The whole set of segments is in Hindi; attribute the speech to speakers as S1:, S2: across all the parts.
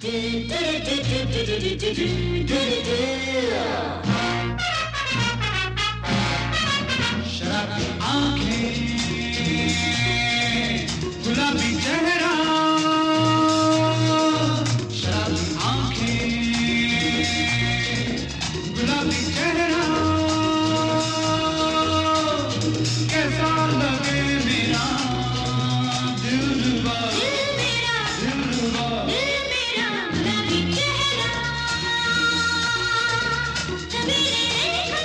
S1: शराबी आंखें, गुलाबी चेहरा, शराबी आंखें, गुलाबी चेहरा, कैसा लगे मेरा दिलरुबा, दिलरुबा,
S2: गुलाबी चेहरा, कभी देखा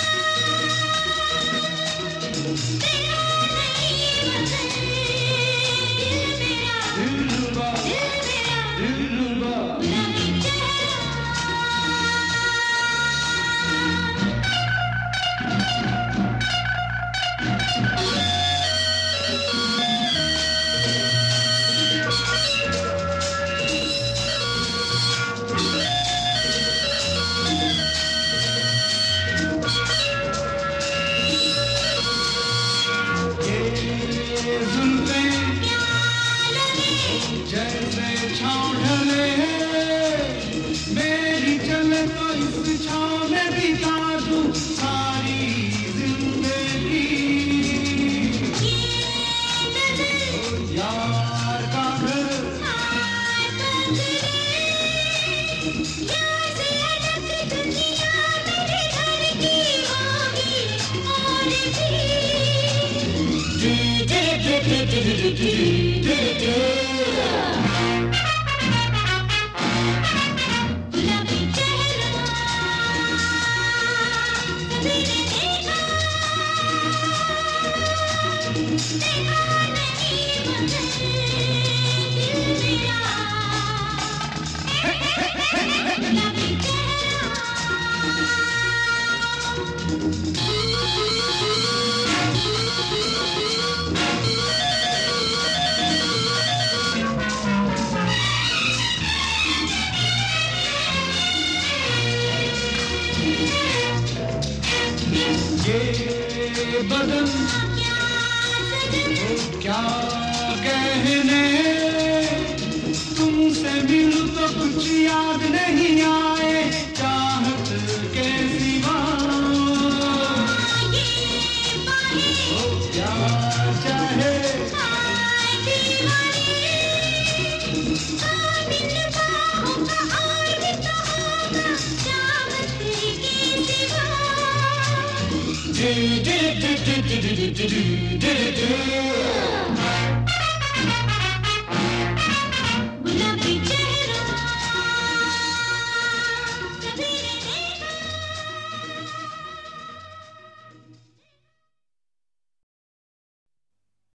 S2: तेरा नहीं बदल,
S1: दिलरुबा, दिलरुबा।
S2: गुलाबी चेहरा।
S1: ये जुल्फें जैसे छाँव ढले, मेरी चले तो इस छाँव में बिता दूं सारी जिंदगी। यार का घर
S2: गुलाबी चेहरा, कभी देखा तेरा नहीं बदल, दिल मेरा। गुलाबी चेहरा।
S1: ये बदन
S2: क्या सजन,
S1: क्या कहने, तुमसे मिलूं तो कुछ याद नहीं आए चाहत के सिवा।
S2: ये बाहें
S1: ओ क्या चाहे
S2: दीवानी, बिन बाहों का और भी तो होगा चाहत के सिवा।
S1: दे दे दे दे दे दे दे दे दे।